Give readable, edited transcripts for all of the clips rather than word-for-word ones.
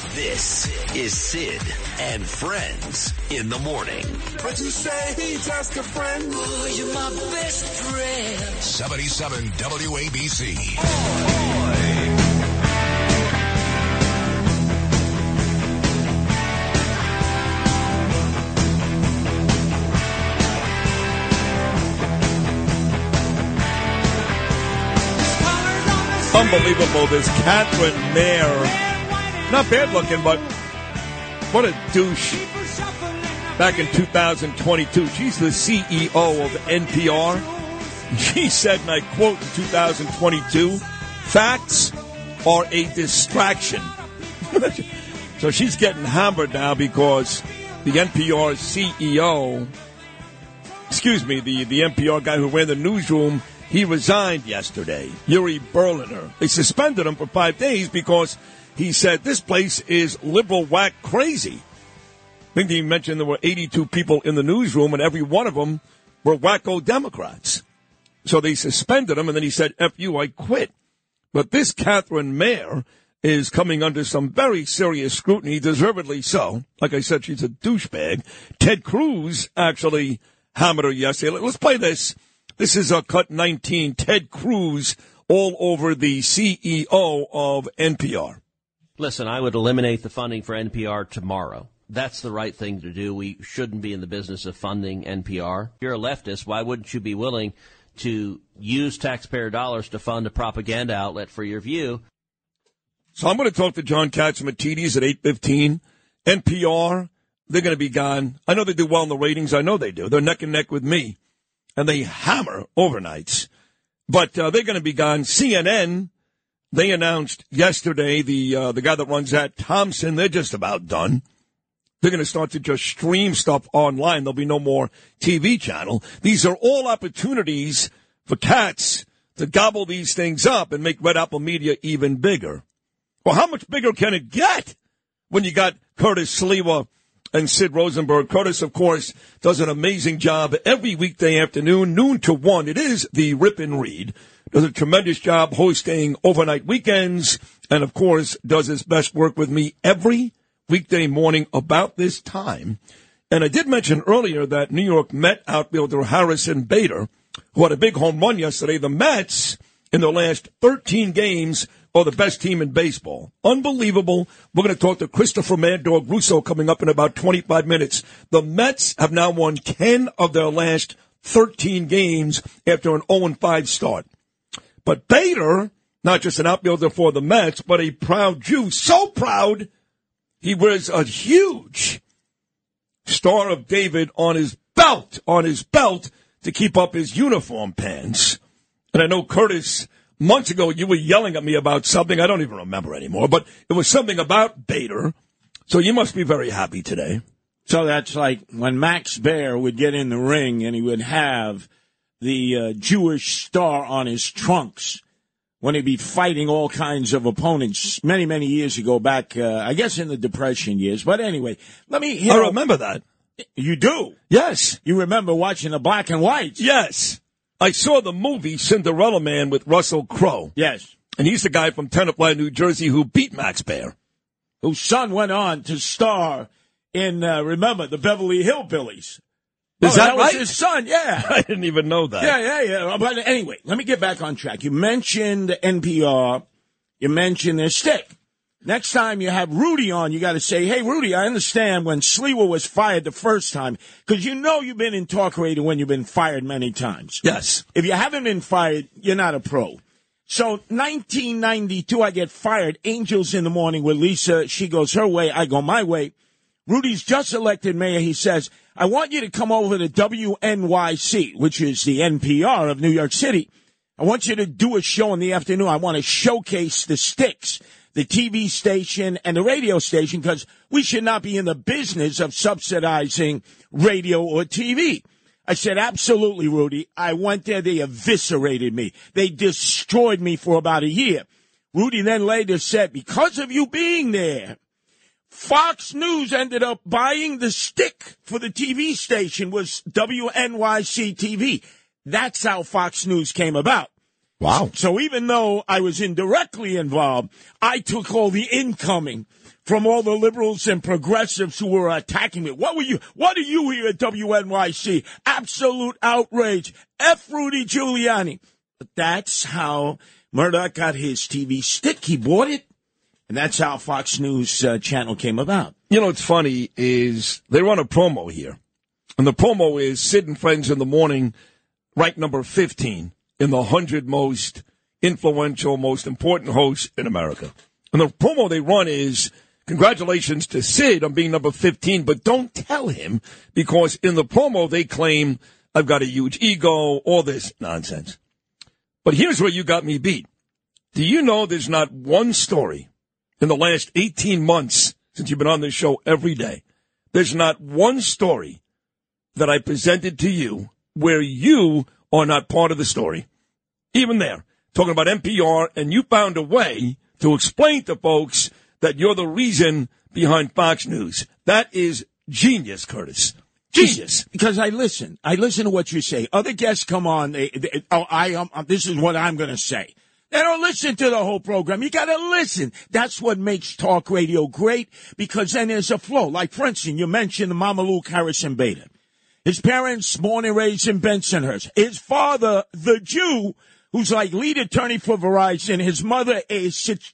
This is Sid and Friends in the morning. But you say he's just a friend. Oh, you're my best friend. 77 WABC. Unbelievable, this Catherine Mayer. Not bad looking, but what a douche. Back in 2022, she's the CEO of NPR. She said, and I quote in 2022, facts are a distraction. So she's getting hammered now because the NPR CEO, the NPR guy who ran the newsroom, he resigned yesterday, Yuri Berliner. They suspended him for 5 days because he said this place is liberal whack crazy. I think he mentioned there were 82 people in the newsroom, and every one of them were wacko Democrats. So they suspended him, and then he said, F you, I quit. But this Catherine Mayer is coming under some very serious scrutiny, deservedly so. Like I said, she's a douchebag. Ted Cruz actually hammered her yesterday. Let's play this. This is cut 19. Ted Cruz all over the CEO of NPR. Listen, I would eliminate the funding for NPR tomorrow. That's the right thing to do. We shouldn't be in the business of funding NPR. If you're a leftist, why wouldn't you be willing to use taxpayer dollars to fund a propaganda outlet for your view? So I'm going to talk to John Catsimatidis at 8:15. NPR, they're going to be gone. I know they do well in the ratings. I know they do. They're neck and neck with me. And they hammer overnights. But they're going to be gone. CNN, they announced yesterday, the guy that runs that, Thompson, they're just about done. They're going to start to just stream stuff online. There'll be no more TV channel. These are all opportunities for cats to gobble these things up and make Red Apple Media even bigger. Well, how much bigger can it get when you got Curtis Sliwa and Sid Rosenberg? Curtis, of course, does an amazing job every weekday afternoon, noon to 1. It is the Rip and Read. Does a tremendous job hosting overnight weekends, and, of course, does his best work with me every weekday morning about this time. And I did mention earlier that New York Met outfielder Harrison Bader, who had a big home run yesterday, the Mets, in their last 13 games, are the best team in baseball. Unbelievable. We're going to talk to Christopher Mad Dog Russo coming up in about 25 minutes. The Mets have now won 10 of their last 13 games after an 0-5 start. But Bader, not just an outfielder for the Mets, but a proud Jew, so proud he wears a huge Star of David on his belt to keep up his uniform pants. And I know, Curtis, months ago you were yelling at me about something. I don't even remember anymore, but it was something about Bader. So you must be very happy today. So that's like when Max Baer would get in the ring and he would have the Jewish star on his trunks when he'd be fighting all kinds of opponents many, many years ago back, I guess in the Depression years. But anyway, I remember that. You do? Yes. You remember watching the black and whites? Yes. I saw the movie Cinderella Man with Russell Crowe. Yes. And he's the guy from Tenafly, New Jersey, who beat Max Baer. Whose son went on to star in, remember, the Beverly Hillbillies. Is that was right? His son, yeah. I didn't even know that. Yeah. But anyway, let me get back on track. You mentioned NPR. You mentioned their stick. Next time you have Rudy on, you got to say, hey, Rudy, I understand when Sliwa was fired the first time, because you know you've been in talk radio when you've been fired many times. Yes. If you haven't been fired, you're not a pro. So 1992, I get fired. Angels in the Morning with Lisa. She goes her way. I go my way. Rudy's just elected mayor. He says, I want you to come over to WNYC, which is the NPR of New York City. I want you to do a show in the afternoon. I want to showcase the sticks, the TV station and the radio station, because we should not be in the business of subsidizing radio or TV. I said, absolutely, Rudy. I went there. They eviscerated me. They destroyed me for about a year. Rudy then later said, because of you being there, Fox News ended up buying the stick for the TV station, was WNYC TV. That's how Fox News came about. Wow. So even though I was indirectly involved, I took all the incoming from all the liberals and progressives who were attacking me. What do you hear at WNYC? Absolute outrage. F. Rudy Giuliani. But that's how Murdoch got his TV stick. He bought it. And that's how Fox News channel came about. You know what's funny is they run a promo here. And the promo is Sid and Friends in the Morning, ranked number 15 in the 100 most influential, most important hosts in America. And the promo they run is, congratulations to Sid on being number 15, but don't tell him, because in the promo they claim I've got a huge ego, all this nonsense. But here's where you got me beat. Do you know there's not one story in the last 18 months since you've been on this show every day, there's not one story that I presented to you where you are not part of the story. Even there, talking about NPR, and you found a way to explain to folks that you're the reason behind Fox News. That is genius, Curtis. Genius. Because I listen to what you say. Other guests come on. This is what I'm going to say. They don't listen to the whole program. You got to listen. That's what makes talk radio great, because then there's a flow. Like, for instance, you mentioned Mamaluke Harrison Beta. His parents born and raised in Bensonhurst. His father, the Jew, who's like lead attorney for Verizon. His mother is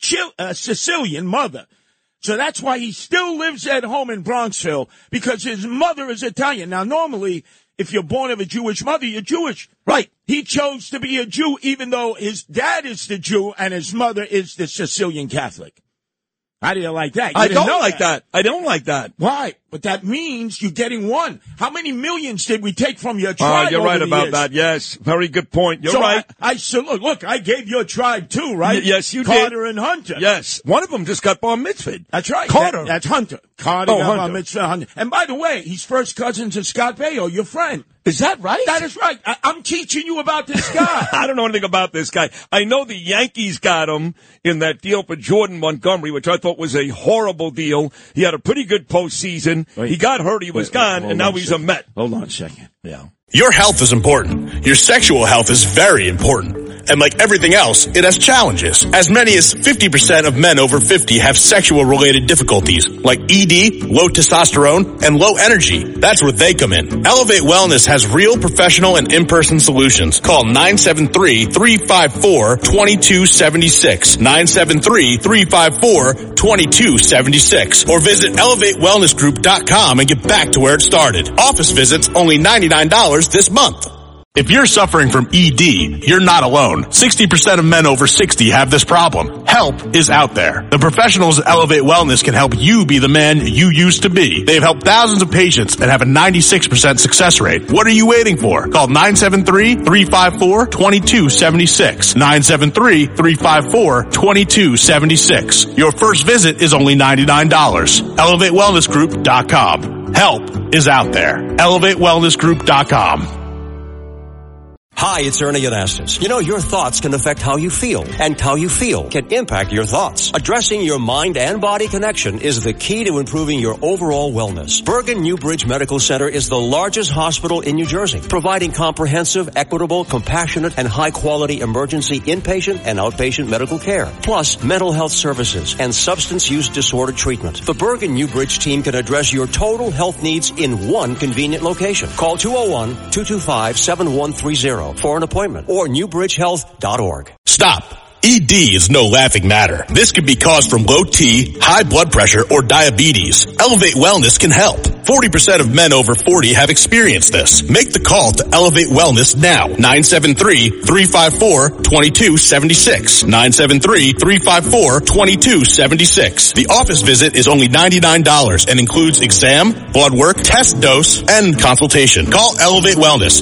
Sicilian mother. So that's why he still lives at home in Bronxville, because his mother is Italian. Now, normally, if you're born of a Jewish mother, you're Jewish. Right. He chose to be a Jew, even though his dad is the Jew and his mother is the Sicilian Catholic. How do you like that? I don't like that. I don't like that. Why? But that means you're getting one. How many millions did we take from your tribe? You're right about years? that. Yes. Very good point. You're right. Look, I gave your tribe too, right? Yes, you Carter did. Carter and Hunter. Yes. One of them just got bar mitzvahed. That's right. Carter. That's Hunter. Carter got Hunter. bar mitzvah. Hunter. And by the way, he's first cousin to Scott Baio, your friend. Is that right? That is right. I'm teaching you about this guy. I don't know anything about this guy. I know the Yankees got him in that deal for Jordan Montgomery, which I thought was a horrible deal. He had a pretty good postseason. He got hurt. He was gone, and now he's a Met. Hold on a second. Yeah. Your health is important. Your sexual health is very important. And like everything else, it has challenges. As many as 50% of men over 50 have sexual-related difficulties, like ED, low testosterone, and low energy. That's where they come in. Elevate Wellness has real professional and in-person solutions. Call 973-354-2276. 973-354-2276. Or visit ElevateWellnessGroup.com and get back to where it started. Office visits only $99 this month. If you're suffering from ED, you're not alone. 60% of men over 60 have this problem. Help is out there. The professionals at Elevate Wellness can help you be the man you used to be. They've helped thousands of patients and have a 96% success rate. What are you waiting for? Call 973-354-2276. 973-354-2276. Your first visit is only $99. ElevateWellnessGroup.com. Help is out there. ElevateWellnessGroup.com. Hi, it's Ernie Anastas. You know, your thoughts can affect how you feel, and how you feel can impact your thoughts. Addressing your mind and body connection is the key to improving your overall wellness. Bergen Newbridge Medical Center is the largest hospital in New Jersey, providing comprehensive, equitable, compassionate, and high-quality emergency inpatient and outpatient medical care, plus mental health services and substance use disorder treatment. The Bergen Newbridge team can address your total health needs in one convenient location. Call 201-225-7130. For an appointment or newbridgehealth.org. Stop. ED is no laughing matter. This could be caused from low T, high blood pressure, or diabetes. Elevate Wellness can help. 40% of men over 40 have experienced this. Make the call to Elevate Wellness now. 973-354-2276. 973-354-2276. The office visit is only $99 and includes exam, blood work, test dose, and consultation. Call Elevate Wellness.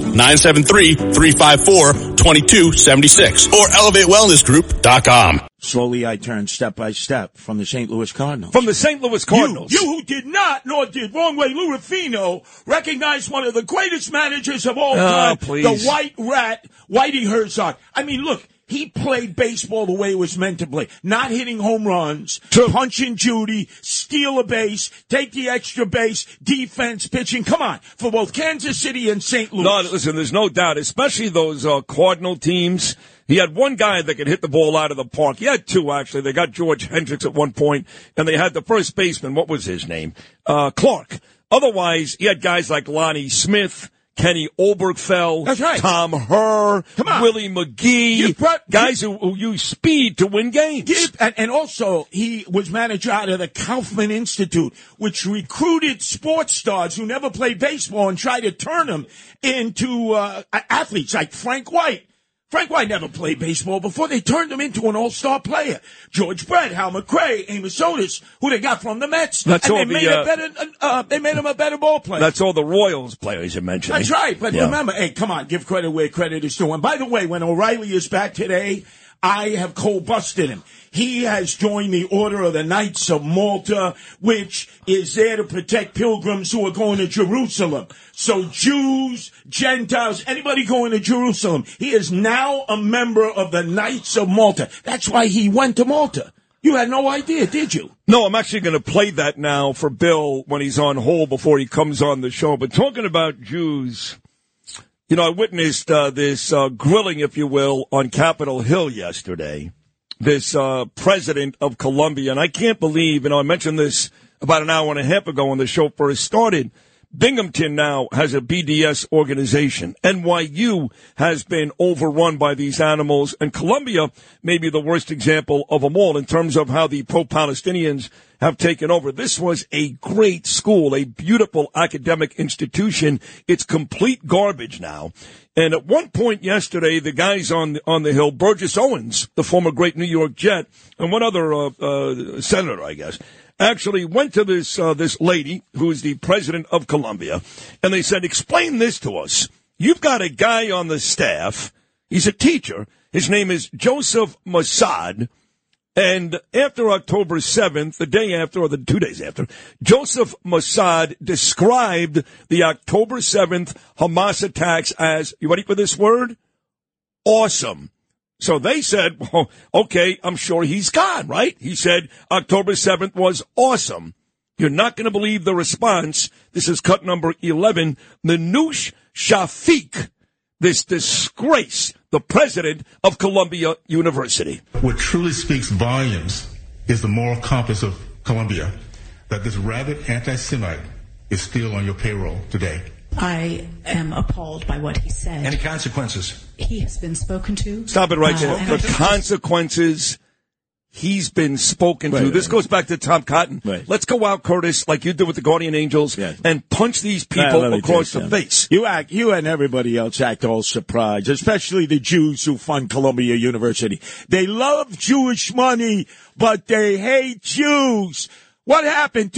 973-354-2276 or ElevateWellnessGroup.com. Slowly I turned step by step from the St. Louis Cardinals. From the St. Louis Cardinals. You who did not, nor did Wrong Way Lou Ruffino, recognize one of the greatest managers of all time, please. the White Rat, Whitey Herzog. I mean, look, He played baseball the way it was meant to play. Not hitting home runs, punching Judy, steal a base, take the extra base, defense, pitching. Come on, for both Kansas City and St. Louis. No, listen, there's no doubt, especially those Cardinal teams. He had one guy that could hit the ball out of the park. He had two, actually. They got George Hendricks at one point, and they had the first baseman. What was his name? Clark. Otherwise, he had guys like Lonnie Smith, Kenny Obergfell, that's right. Tom Herr, Willie McGee, guys who use speed to win games. And also, he was manager out of the Kaufman Institute, which recruited sports stars who never played baseball and tried to turn them into athletes like Frank White. Frank White never played baseball before. They turned him into an all-star player. George Brett, Hal McRae, Amos Otis, who they got from the Mets. That's and all they made him a better ball player. That's all the Royals players you're mentioning. That's right. But remember, hey, come on, give credit where credit is due. And by the way, when O'Reilly is back today, I have cold-busted him. He has joined the Order of the Knights of Malta, which is there to protect pilgrims who are going to Jerusalem. So Jews, Gentiles, anybody going to Jerusalem. He is now a member of the Knights of Malta. That's why he went to Malta. You had no idea, did you? No, I'm actually going to play that now for Bill when he's on hold before he comes on the show. But talking about Jews, you know, I witnessed this grilling, if you will, on Capitol Hill yesterday. This president of Colombia, and I can't believe, I mentioned this about an hour and a half ago when the show first started. Binghamton now has a BDS organization. NYU has been overrun by these animals, and Colombia may be the worst example of them all in terms of how the pro-Palestinians have taken over. This was a great school, a beautiful academic institution. It's complete garbage now. And at one point yesterday, the guys on the Hill, Burgess Owens, the former great New York Jet, and one other senator, I guess, actually went to this lady who is the president of Colombia, and they said, explain this to us. You've got a guy on the staff. He's a teacher. His name is Joseph Mossad. And after October 7th, the day after, or the 2 days after, Joseph Mossad described the October 7th Hamas attacks as, you ready for this word? Awesome. So they said, well, okay, I'm sure he's gone, right? He said October 7th was awesome. You're not going to believe the response. This is cut number 11. Manoush Shafiq, this disgrace, the president of Columbia University. What truly speaks volumes is the moral compass of Columbia, that this rabid anti-Semite is still on your payroll today. I am appalled by what he said. Any consequences? He has been spoken to. Stop it right there. The consequences, he's been spoken to. This goes back to Tom Cotton. Right. Let's go out, Curtis, like you did with the Guardian Angels, and punch these people across the face. You and everybody else act all surprised, especially the Jews who fund Columbia University. They love Jewish money, but they hate Jews. What happened?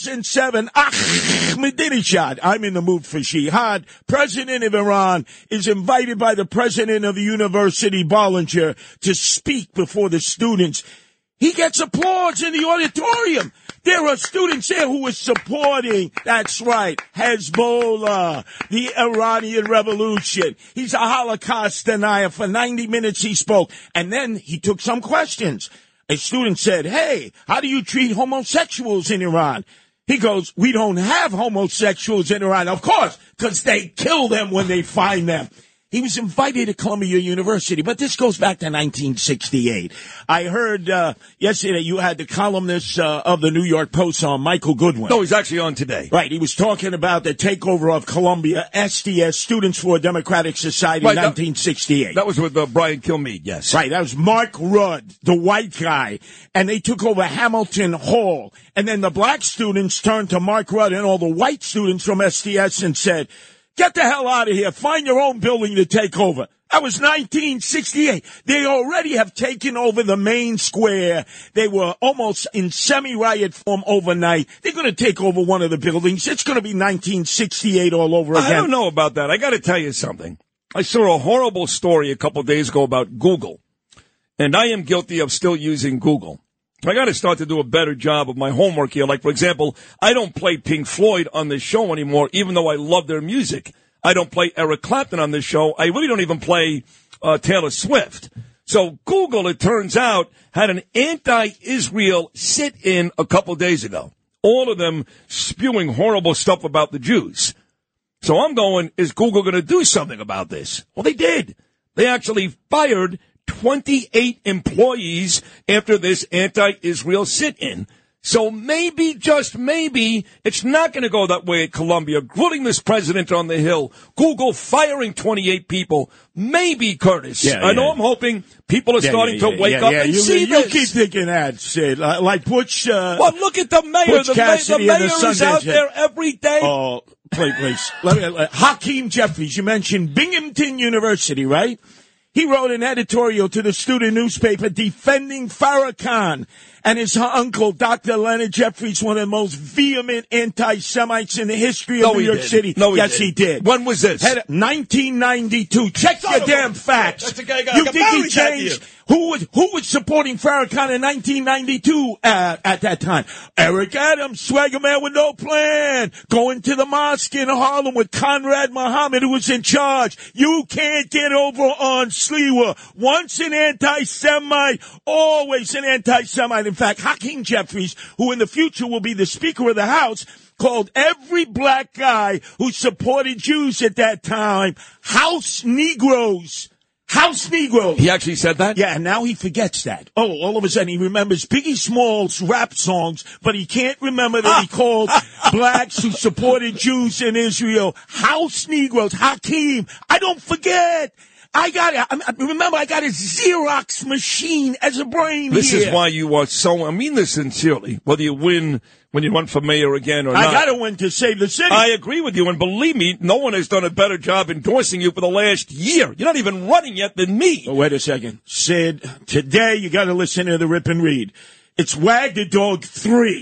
2007, Ahmadinejad, I'm in the mood for jihad, president of Iran, is invited by the president of the university, Bollinger, to speak before the students. He gets applause in the auditorium. There are students there who are supporting, that's right, Hezbollah, the Iranian Revolution. He's a Holocaust denier. For 90 minutes he spoke, and then he took some questions. A student said, hey, how do you treat homosexuals in Iran? He goes, we don't have homosexuals in Iran. Of course, because they kill them when they find them. He was invited to Columbia University, but this goes back to 1968. I heard yesterday you had the columnist of the New York Post on, Michael Goodwin. No, he's actually on today. Right, he was talking about the takeover of Columbia, SDS, Students for a Democratic Society, in 1968. That was with Brian Kilmeade, yes. Right, that was Mark Rudd, the white guy, and they took over Hamilton Hall. And then the black students turned to Mark Rudd and all the white students from SDS and said, get the hell out of here. Find your own building to take over. That was 1968. They already have taken over the main square. They were almost in semi-riot form overnight. They're going to take over one of the buildings. It's going to be 1968 all over again. I don't know about that. I got to tell you something. I saw a horrible story a couple of days ago about Google, and I am guilty of still using Google. I got to start to do a better job of my homework here. Like, for example, I don't play Pink Floyd on this show anymore, even though I love their music. I don't play Eric Clapton on this show. I really don't even play Taylor Swift. So Google, it turns out, had an anti-Israel sit-in a couple days ago. All of them spewing horrible stuff about the Jews. So I'm going, is Google going to do something about this? Well, they did. They actually fired 28 employees after this anti-Israel sit-in. So maybe, just maybe, it's not going to go that way at Columbia. Grilling this president on the Hill. Google firing 28 people. Maybe, Curtis. I know I'm hoping people are starting to wake up and see this. You keep thinking that, Sid. Like Butch... well, look at the mayor. The mayor is out there every day. Oh, please. Hakeem Jeffries, you mentioned Binghamton University, right? He wrote an editorial to the student newspaper defending Farrakhan and his uncle, Dr. Leonard Jeffries, one of the most vehement anti-Semites in the history of New York City. Yes, he did. When was this? 1992. Check your damn facts. That's a guy you think he changed? Who was supporting Farrakhan in 1992 at that time? Eric Adams, swagger man with no plan, going to the mosque in Harlem with Conrad Muhammad, who was in charge. You can't get over on Sliwa. Once an anti-Semite, always an anti-Semite. In fact, Hakeem Jeffries, who in the future will be the Speaker of the House, called every black guy who supported Jews at that time House Negroes. House Negroes. He actually said that? Yeah, and now he forgets that. Oh, all of a sudden he remembers Biggie Smalls' rap songs, but he can't remember that he called blacks who supported Jews in Israel House Negroes. Hakeem, I don't forget. I got it. Remember, I got a Xerox machine as a brain. This is why you are so, I mean this sincerely, whether you win when you run for mayor again or not. I got to win to save the city. I agree with you, and believe me, no one has done a better job endorsing you for the last year. You're not even running yet than me. Oh, wait a second. Sid, today you got to listen to the Rip and Read. It's Wag the Dog 3.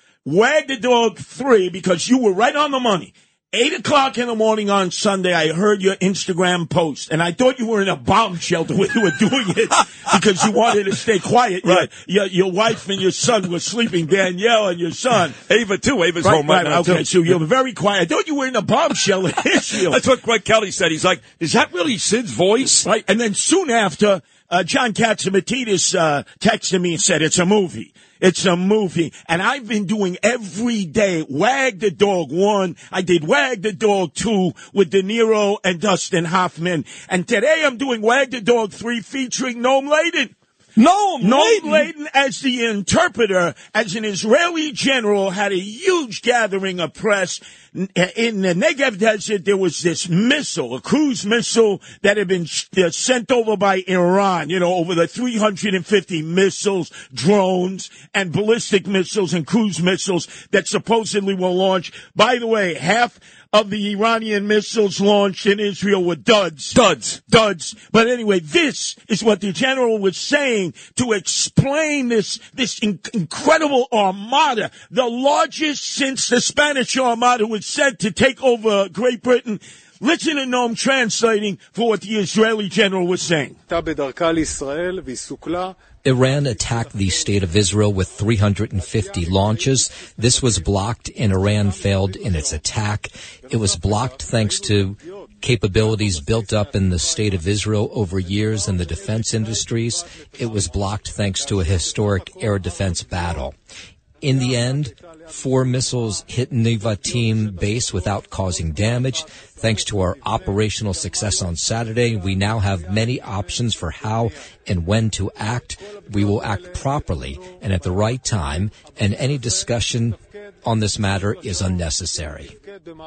Wag the Dog 3, because you were right on the money. 8 o'clock in the morning on Sunday, I heard your Instagram post, and I thought you were in a bomb shelter when you were doing it because you wanted to stay quiet. Right. Your wife and your son were sleeping, Danielle and your son. Ava, too. Ava's home right now, okay, too. so you were very quiet. I thought you were in a bomb shelter in Israel. That's what Greg Kelly said. He's like, is that really Sid's voice? Right, and then soon after, John Katzimatidis texted me and said, it's a movie. It's a movie. And I've been doing every day Wag the Dog 1. I did Wag the Dog 2 with De Niro and Dustin Hoffman. And today I'm doing Wag the Dog 3 featuring Noam Laden. Noam Laden as the interpreter, as an Israeli general, had a huge gathering of press. In the Negev Desert, there was this missile, a cruise missile that had been sent over by Iran, over the 350 missiles, drones, and ballistic missiles and cruise missiles that supposedly were launched. By the way, half of the Iranian missiles launched in Israel were duds. Duds. But anyway, this is what the general was saying to explain this incredible armada, the largest since the Spanish Armada was sent to take over Great Britain. Listen to Noam translating for what the Israeli general was saying. Iran attacked the state of Israel with 350 launches. This was blocked and Iran failed in its attack. It was blocked thanks to capabilities built up in the state of Israel over years in the defense industries. It was blocked thanks to a historic air defense battle. In the end, 4 missiles hit Nevatim base without causing damage. Thanks to our operational success on Saturday, we now have many options for how and when to act. We will act properly and at the right time, and any discussion on this matter is unnecessary.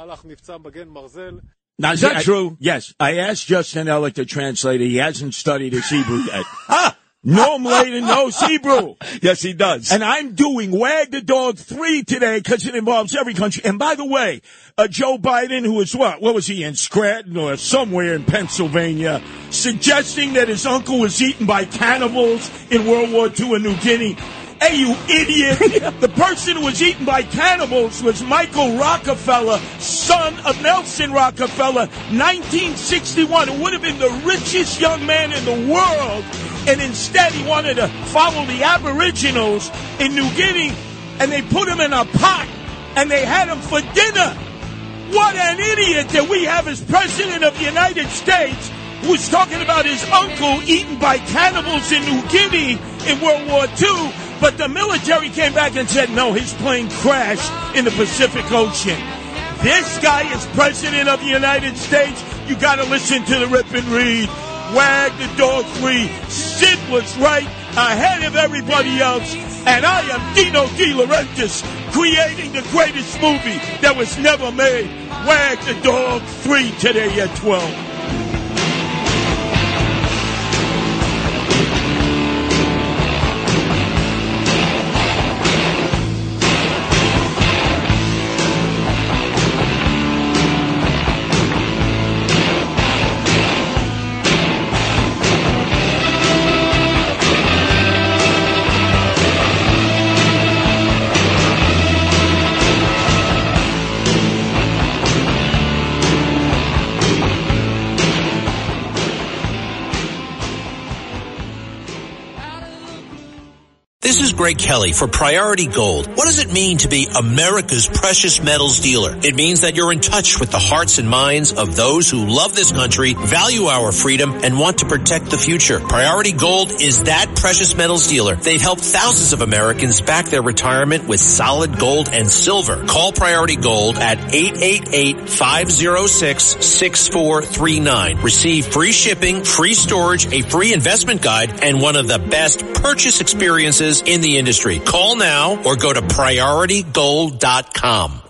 Now, is that true? Yes. I asked Justin Ellick, the translator. He hasn't studied his Hebrew yet. Noam Laden knows Hebrew. Yes, he does. And I'm doing Wag the Dog 3 today because it involves every country. And by the way, Joe Biden, who is what was he, in Scranton or somewhere in Pennsylvania, suggesting that his uncle was eaten by cannibals in World War II in New Guinea. Hey, you idiot. The person who was eaten by cannibals was Michael Rockefeller, son of Nelson Rockefeller, 1961, who would have been the richest young man in the world. And instead he wanted to follow the Aboriginals in New Guinea, and they put him in a pot, and they had him for dinner. What an idiot that we have as President of the United States, who was talking about his uncle eaten by cannibals in New Guinea in World War II, but the military came back and said, no, his plane crashed in the Pacific Ocean. This guy is President of the United States. You got to listen to the Rip and Read. Wag the dog free. Sid was right ahead of everybody else. And I am Dino De Laurentiis, creating the greatest movie that was never made. Wag the dog 3 today at 12. This is Greg Kelly for Priority Gold. What does it mean to be America's precious metals dealer? It means that you're in touch with the hearts and minds of those who love this country, value our freedom, and want to protect the future. Priority Gold is that precious metals dealer. They've helped thousands of Americans back their retirement with solid gold and silver. Call Priority Gold at 888-506-6439. Receive free shipping, free storage, a free investment guide, and one of the best purchase experiences in the industry. Call now or go to PriorityGold.com.